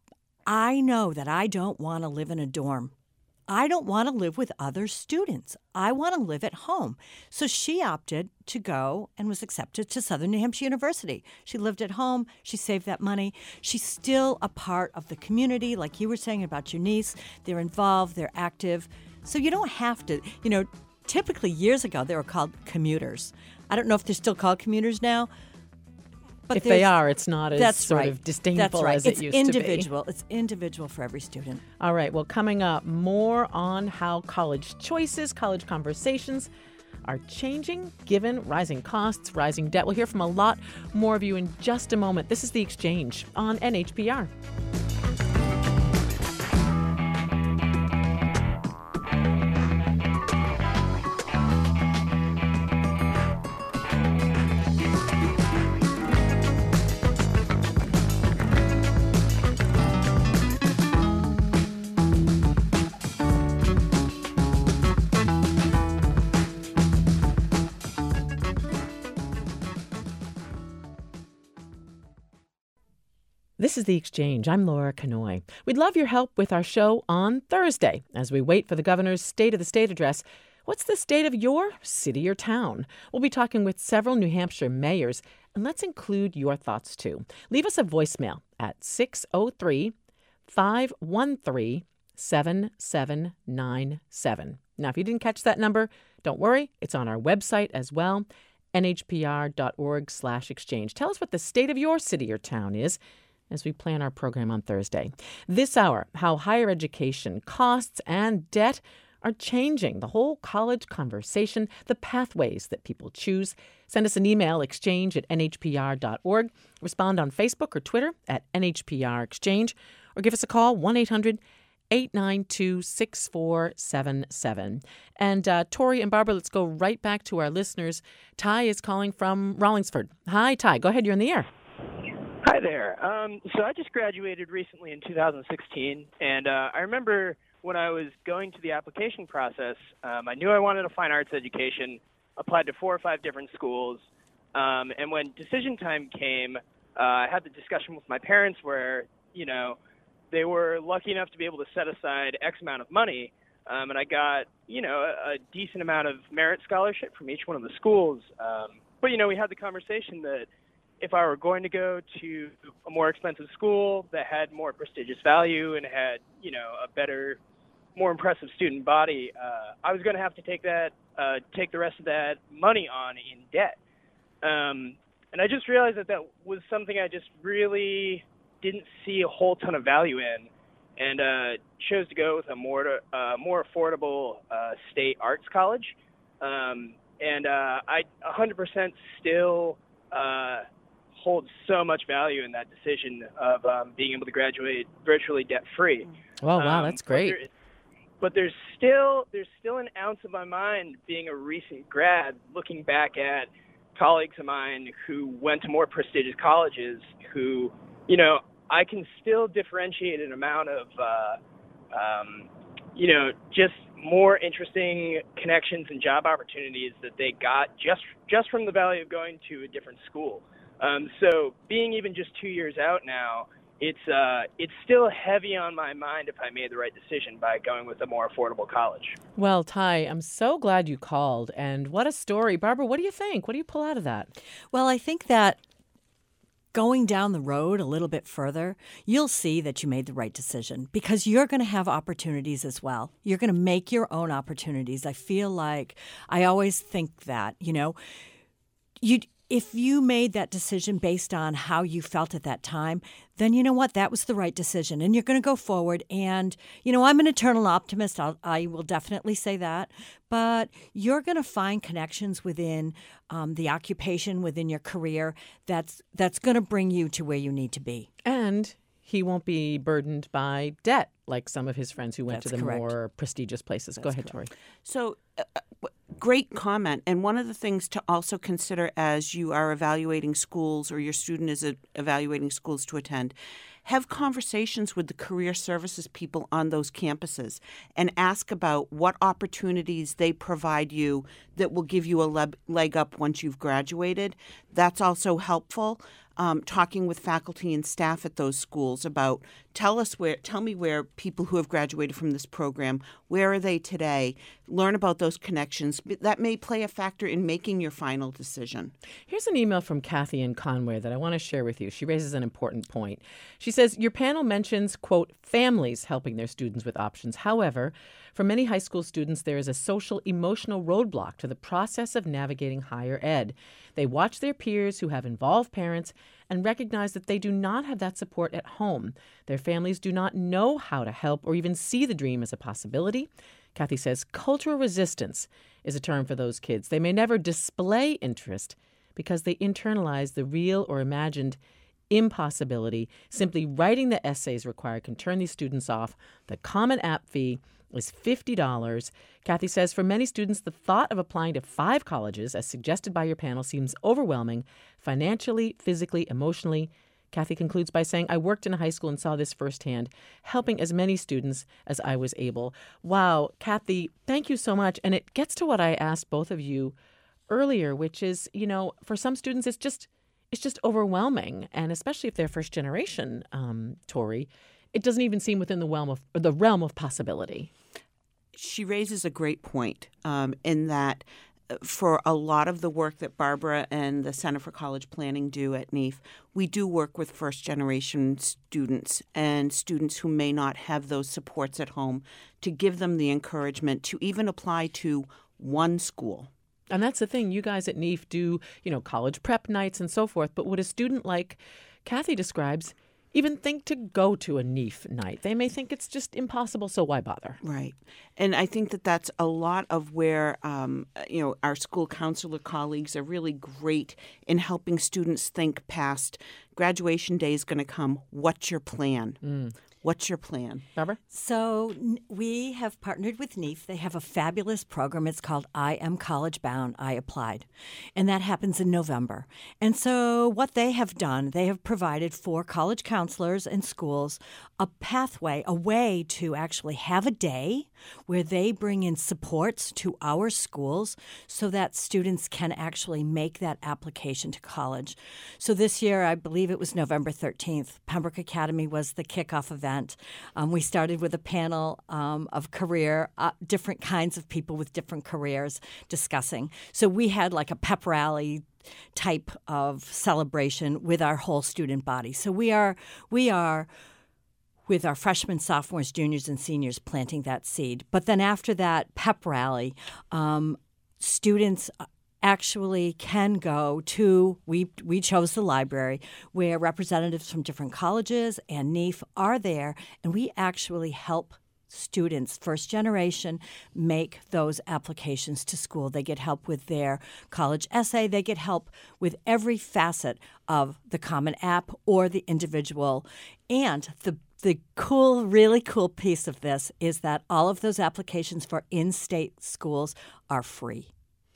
I know that I don't want to live in a dorm. I don't want to live with other students. I want to live at home. So she opted to go and was accepted to Southern New Hampshire University. She lived at home. She saved that money. She's still a part of the community, like you were saying about your niece. They're involved. They're active. So you don't have to, you know, typically years ago they were called commuters. I don't know if they're still called commuters now. But if they are, it's not as that's sort right. of disdainful that's right. as it's it used individual. to be. It's individual for every student. All right. Well, coming up, more on how college choices, college conversations are changing given rising costs, rising debt. We'll hear from a lot more of you in just a moment. This is The Exchange on N H P R. This is The Exchange. I'm Laura Kanoy. We'd love your help with our show on Thursday as we wait for the governor's State of the State address. What's the state of your city or town? We'll be talking with several New Hampshire mayors, and let's include your thoughts too. Leave us a voicemail at six oh three, five one three, seven seven nine seven. Now, if you didn't catch that number, don't worry. It's on our website as well, n h p r dot org slash exchange. Tell us what the state of your city or town is as we plan our program on Thursday. This hour, how higher education costs and debt are changing the whole college conversation, the pathways that people choose. Send us an email, exchange at n h p r dot org. Respond on Facebook or Twitter at N H P R Exchange, or give us a call, one eight hundred eight nine two six four seven seven. And uh, Tori and Barbara, let's go right back to our listeners. Ty is calling from Rollingsford. Hi, Ty. Go ahead. You're in the air. Hi there. Um, so I just graduated recently in two thousand sixteen, and uh, I remember when I was going to the application process, um, I knew I wanted a fine arts education, applied to four or five different schools, um, and when decision time came, uh, I had the discussion with my parents where, you know, they were lucky enough to be able to set aside X amount of money, um, and I got, you know, a, a decent amount of merit scholarship from each one of the schools. Um, but, you know, we had the conversation that if I were going to go to a more expensive school that had more prestigious value and had, you know, a better, more impressive student body, uh, I was going to have to take that, uh, take the rest of that money on in debt. Um, and I just realized that that was something I just really didn't see a whole ton of value in, and uh, chose to go with a more uh, more affordable uh, state arts college. Um, and uh, I one hundred percent still uh, hold so much value in that decision of um, being able to graduate virtually debt-free. Oh, wow, um, that's great. But, there, but there's still there's still an ounce of my mind, being a recent grad, looking back at colleagues of mine who went to more prestigious colleges, who, you know, I can still differentiate an amount of, uh, um, you know, just more interesting connections and job opportunities that they got just just from the value of going to a different school. Um, so being even just two years out now, it's uh, it's still heavy on my mind if I made the right decision by going with a more affordable college. Well, Ty, I'm so glad you called, and what a story. Barbara, what do you think? What do you pull out of that? Well, I think that going down the road a little bit further, you'll see that you made the right decision because you're going to have opportunities as well. You're going to make your own opportunities. I feel like I always think that, you know, you if you made that decision based on how you felt at that time, then you know what? That was the right decision. And you're going to go forward. And, you know, I'm an eternal optimist. I'll, I will definitely say that. But you're going to find connections within um, the occupation, within your career, that's that's going to bring you to where you need to be. And he won't be burdened by debt like some of his friends who went That's to the correct. more prestigious places. That's Go ahead, correct. Tori. So, uh, great comment. And one of the things to also consider as you are evaluating schools or your student is uh, evaluating schools to attend, have conversations with the career services people on those campuses and ask about what opportunities they provide you that will give you a le- leg up once you've graduated. That's also helpful. Um, talking with faculty and staff at those schools about tell us where, tell me where people who have graduated from this program, where are they today? Learn about those connections. That may play a factor in making your final decision. Here's an email from Kathy in Conway that I want to share with you. She raises an important point. She says, your panel mentions, quote, families helping their students with options. However, for many high school students, there is a social, emotional roadblock to the process of navigating higher ed. They watch their peers who have involved parents and recognize that they do not have that support at home. Their families do not know how to help or even see the dream as a possibility. Kathy says cultural resistance is a term for those kids. They may never display interest because they internalize the real or imagined impossibility. Simply writing the essays required can turn these students off. The Common App fee is fifty dollars. Kathy says for many students, the thought of applying to five colleges, as suggested by your panel, seems overwhelming financially, physically, emotionally. Kathy concludes by saying, I worked in a high school and saw this firsthand, helping as many students as I was able. Wow, Kathy, thank you so much. And it gets to what I asked both of you earlier, which is, you know, for some students, it's just it's just overwhelming. And especially if they're first generation, um, Tori, it doesn't even seem within the realm of the realm of possibility. She raises a great point um, in that for a lot of the work that Barbara and the Center for College Planning do at N E F, we do work with first-generation students and students who may not have those supports at home to give them the encouragement to even apply to one school. And that's the thing. You guys at N E F do, you know, college prep nights and so forth. But would a student like Kathy describes even think to go to a N E F night? They may think it's just impossible, so why bother? Right. And I think that that's a lot of where, um, you know, our school counselor colleagues are really great in helping students think past graduation day is going to come. What's your plan? Mm. What's your plan? Barbara? So n- we have partnered with N E F. They have a fabulous program. It's called I Am College Bound, I Applied. And that happens in November. And so what they have done, they have provided for college counselors and schools a pathway, a way to actually have a day where they bring in supports to our schools so that students can actually make that application to college. So this year, I believe it was November thirteenth, Pembroke Academy was the kickoff event. Um, we started with a panel um, of career, uh, different kinds of people with different careers discussing. So we had like a pep rally type of celebration with our whole student body. So we are we are with our freshmen, sophomores, juniors, and seniors planting that seed. But then after that pep rally, um, students actually can go to, we we chose the library, where representatives from different colleges and N E F are there, and we actually help students, first generation, make those applications to school. They get help with their college essay. They get help with every facet of the Common App or the individual. And the The cool, really cool piece of this is that all of those applications for in-state schools are free.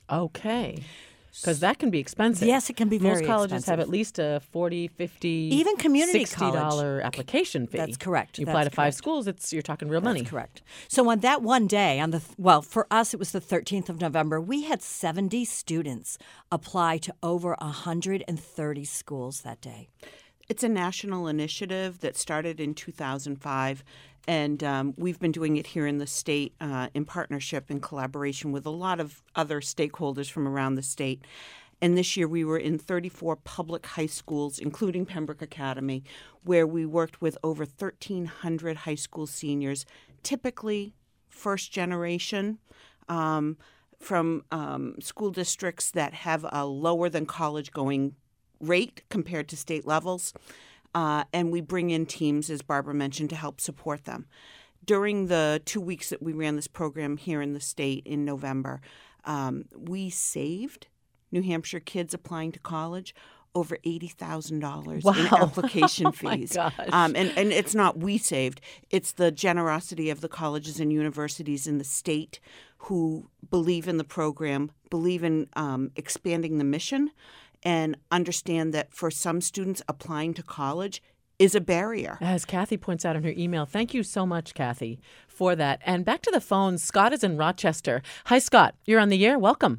Okay. Because that can be expensive. Yes, it can be very Most colleges expensive. have at least a forty, fifty, even community sixty dollars college application fee. That's correct. You That's apply to five correct. schools, it's you're talking real money. That's correct. So on that one day, on the well, for us it was the thirteenth of November, we had seventy students apply to over one hundred thirty schools that day. It's a national initiative that started in two thousand five, and um, we've been doing it here in the state uh, in partnership and collaboration with a lot of other stakeholders from around the state. And this year we were in thirty-four public high schools, including Pembroke Academy, where we worked with over thirteen hundred high school seniors, typically first generation, um, from um, school districts that have a lower than college going rate compared to state levels. Uh, and we bring in teams, as Barbara mentioned, to help support them. During the two weeks that we ran this program here in the state in November, um, we saved New Hampshire kids applying to college over eighty thousand dollars Wow. in application fees. Oh my gosh. Um, and, and it's not we saved. It's the generosity of the colleges and universities in the state who believe in the program, believe in um, expanding the mission, and understand that for some students, applying to college is a barrier. As Kathy points out in her email, thank you so much, Kathy, for that. And back to the phone, Scott is in Rochester. Hi, Scott. You're on the air. Welcome.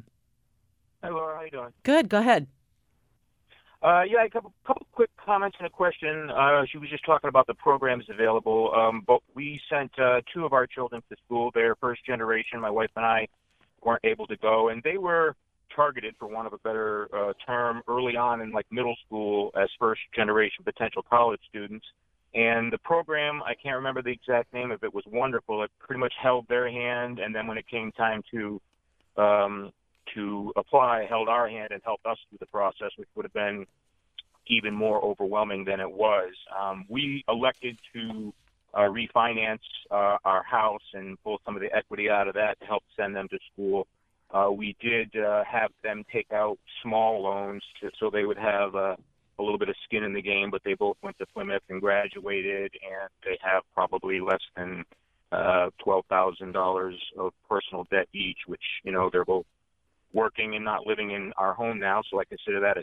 Hi, Laura. How you doing? Good. Go ahead. Uh, yeah, a couple, couple quick comments and a question. Uh, she was just talking about the programs available. Um, but we sent uh, two of our children to school. They're first generation. My wife and I weren't able to go, and they were targeted, for want of a better uh, term, early on in like middle school as first generation potential college students. And the program, I can't remember the exact name of it, was wonderful. It pretty much held their hand, and then when it came time to um, to apply, held our hand and helped us through the process, which would have been even more overwhelming than it was. Um, we elected to uh, refinance uh, our house and pull some of the equity out of that to help send them to school. Uh, we did uh, have them take out small loans to, so they would have uh, a little bit of skin in the game, but they both went to Plymouth and graduated, and they have probably less than uh, twelve thousand dollars of personal debt each, which, you know, they're both working and not living in our home now, so I consider that a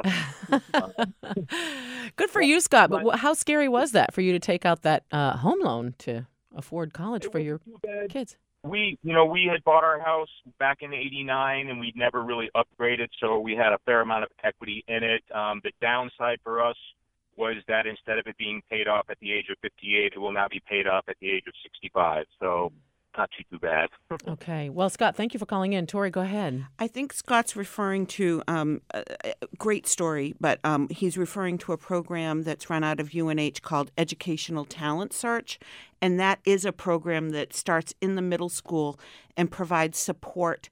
success. Good for you, Scott. But wh- how scary was that for you to take out that uh, home loan to afford college for your kids? we, you know, we had bought our house back in eighty-nine, and we'd never really upgraded, so we had a fair amount of equity in it. Um, the downside for us was that instead of it being paid off at the age of fifty-eight, it will now be paid off at the age of sixty-five. So not too, too bad. Okay. Well, Scott, thank you for calling in. Tori, go ahead. I think Scott's referring to um, a a great story, but um, he's referring to a program that's run out of U N H called Educational Talent Search, and that is a program that starts in the middle school and provides support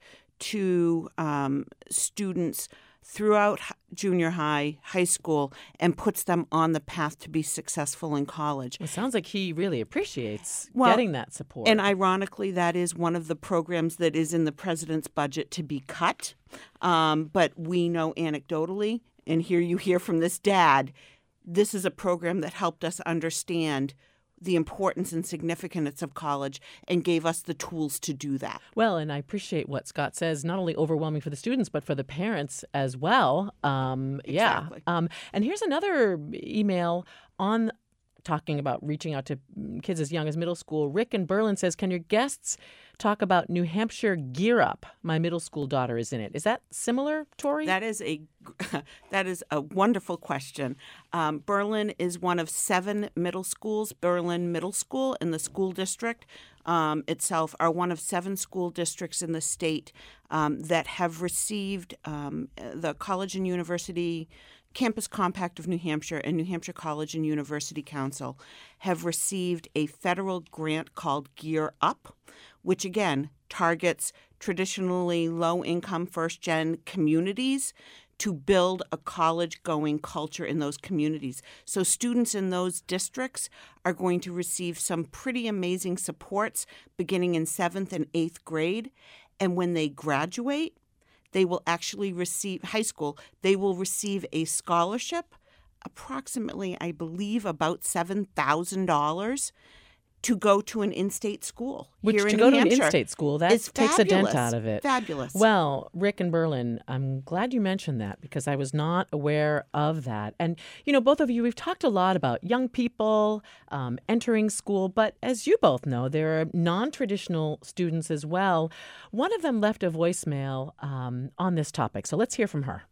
to um, students throughout junior high, high school, and puts them on the path to be successful in college. It sounds like he really appreciates well, getting that support. And ironically, that is one of the programs that is in the president's budget to be cut. Um, but we know anecdotally, and here you hear from this dad, this is a program that helped us understand the importance and significance of college and gave us the tools to do that. Well, and I appreciate what Scott says, not only overwhelming for the students, but for the parents as well. Um, Exactly. Yeah. Um, and here's another email on talking about reaching out to kids as young as middle school. Rick in Berlin says, can your guests talk about New Hampshire Gear Up? My middle school daughter is in it. Is that similar, Tori? That is a that is a wonderful question. Um, Berlin is one of seven middle schools. Berlin Middle School in the school district um, itself are one of seven school districts in the state um, that have received um, the College and University Campus Compact of New Hampshire and New Hampshire College and University Council have received a federal grant called Gear Up, which again targets traditionally low-income first-gen communities to build a college-going culture in those communities. So students in those districts are going to receive some pretty amazing supports beginning in seventh and eighth grade. And when they graduate, they will actually receive, high school, they will receive a scholarship, approximately, I believe, about seven thousand dollars to go to an in-state school. Which here to in go New to an Hampshire in-state school, that is takes a dent fabulous. out of it. Fabulous. Well, Rick in Berlin, I'm glad you mentioned that because I was not aware of that. And, you know, both of you, we've talked a lot about young people um, entering school, but as you both know, there are non-traditional students as well. One of them left a voicemail um, on this topic, so let's hear from her.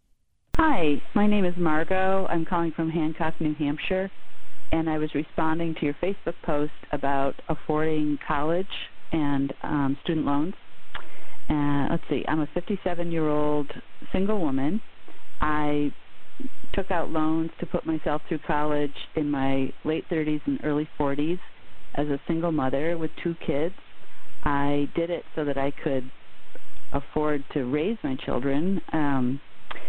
Hi, my name is Margot. I'm calling from Hancock, New Hampshire. And I was responding to your Facebook post about affording college and um, student loans. Uh, let's see, I'm a fifty-seven-year-old single woman. I took out loans to put myself through college in my late thirties and early forties as a single mother with two kids. I did it so that I could afford to raise my children, um,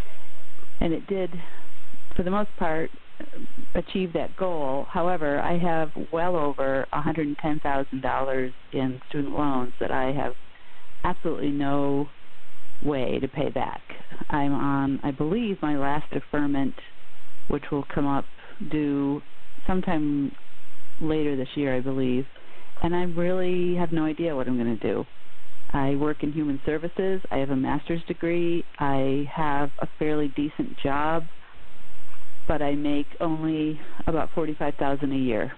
and it did, for the most part, achieve that goal. However, I have well over one hundred ten thousand dollars in student loans that I have absolutely no way to pay back. I'm on, I believe, my last deferment, which will come up due sometime later this year, I believe, and I really have no idea what I'm going to do. I work in human services. I have a master's degree. I have a fairly decent job, but I make only about forty-five thousand dollars a year.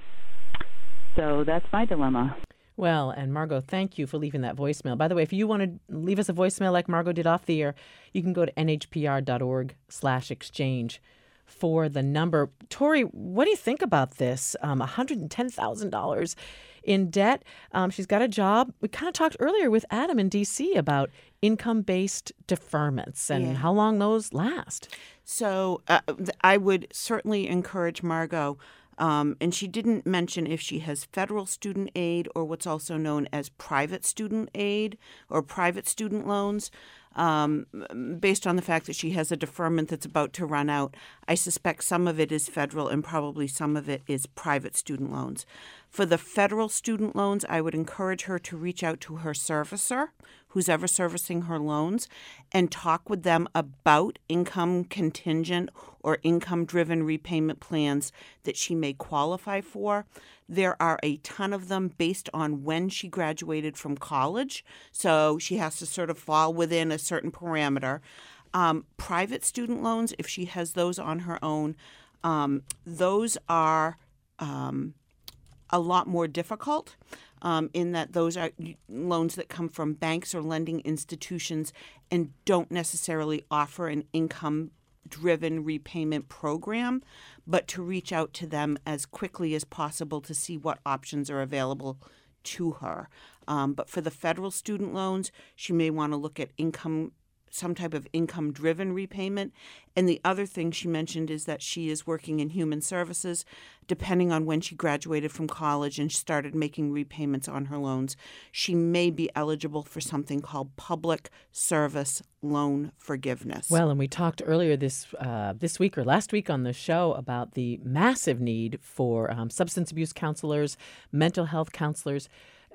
So that's my dilemma. Well, and Margot, thank you for leaving that voicemail. By the way, if you want to leave us a voicemail like Margot did off the air, you can go to nhpr.org slash exchange for the number. Tori, what do you think about this? Um, one hundred ten thousand dollars in debt. Um, she's got a job. We kind of talked earlier with Adam in D C about income-based deferments and Yeah. how long those last. So uh, th- I would certainly encourage Margot, um, and she didn't mention if she has federal student aid or what's also known as private student aid or private student loans. Um, based on the fact that she has a deferment that's about to run out, I suspect some of it is federal and probably some of it is private student loans. For the federal student loans, I would encourage her to reach out to her servicer, who's ever servicing her loans, and talk with them about income contingent or income-driven repayment plans that she may qualify for. There are a ton of them based on when she graduated from college, so she has to sort of fall within a certain parameter. Um, private student loans, if she has those on her own, um, those are um, a lot more difficult. um, in that those are loans that come from banks or lending institutions and don't necessarily offer an income-driven repayment program, but to reach out to them as quickly as possible to see what options are available to her. Um, but for the federal student loans, she may want to look at income some type of income-driven repayment. And the other thing she mentioned is that she is working in human services. Depending on when she graduated from college and started making repayments on her loans, she may be eligible for something called public service loan forgiveness. Well, and we talked earlier this uh, this week or last week on the show about the massive need for um, substance abuse counselors, mental health counselors.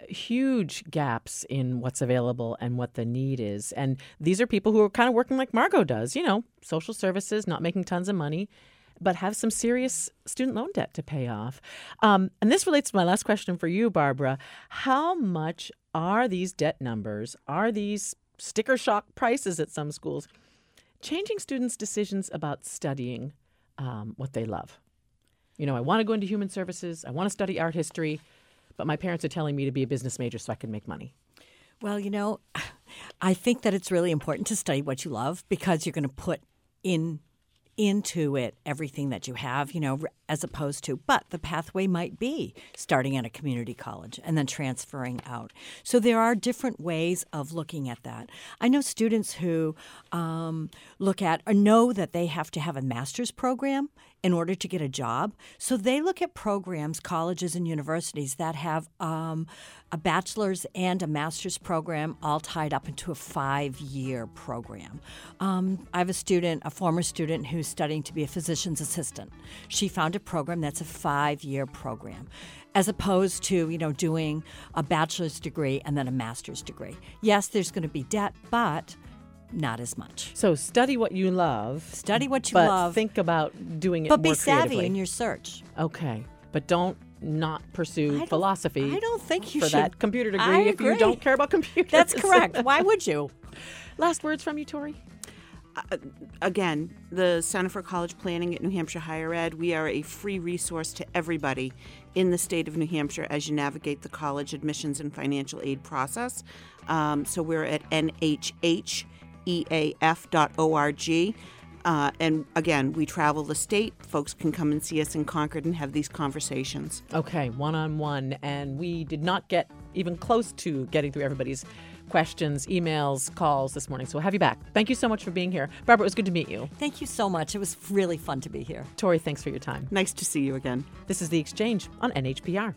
Huge gaps in what's available and what the need is. And these are people who are kind of working like Margot does, you know, social services, not making tons of money, but have some serious student loan debt to pay off. Um, and this relates to my last question for you, Barbara. How much are these debt numbers, are these sticker shock prices at some schools, changing students' decisions about studying um, what they love? You know, I want to go into human services. I want to study art history. But my parents are telling me to be a business major so I can make money. Well, you know, I think that it's really important to study what you love because you're going to put in into it everything that you have, you know, as opposed to, but the pathway might be starting at a community college and then transferring out. So there are different ways of looking at that. I know students who um, look at or know that they have to have a master's program in order to get a job. So they look at programs, colleges and universities that have um, a bachelor's and a master's program all tied up into a five-year program. Um, I have a student, a former student, who's studying to be a physician's assistant. She found a program that's a five-year program, as opposed to, you know, doing a bachelor's degree and then a master's degree. Yes, there's going to be debt, but not as much. So study what you love. Study what you but love. think about doing it but more be savvy creatively. in your search. Okay. But don't not pursue philosophy I don't think you for should. that computer degree I if you agree. don't care about computers. That's correct. Why would you? Last words from you, Tori? Uh, again, the Center for College Planning at New Hampshire Higher Ed, we are a free resource to everybody in the state of New Hampshire as you navigate the college admissions and financial aid process. Um, so we're at N H H E A F dot org. Uh, and again, we travel the state. Folks can come and see us in Concord and have these conversations. Okay, one-on-one. And we did not get even close to getting through everybody's questions, emails, calls this morning. So we'll have you back. Thank you so much for being here. Barbara, it was good to meet you. Thank you so much. It was really fun to be here. Tori, thanks for your time. Nice to see you again. This is The Exchange on N H P R.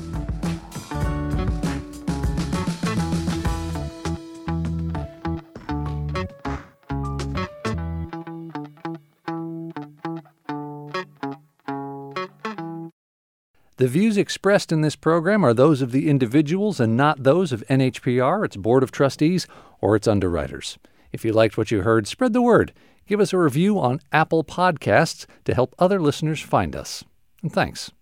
The views expressed in this program are those of the individuals and not those of N H P R, its Board of Trustees, or its underwriters. If you liked what you heard, spread the word. Give us a review on Apple Podcasts to help other listeners find us. And thanks.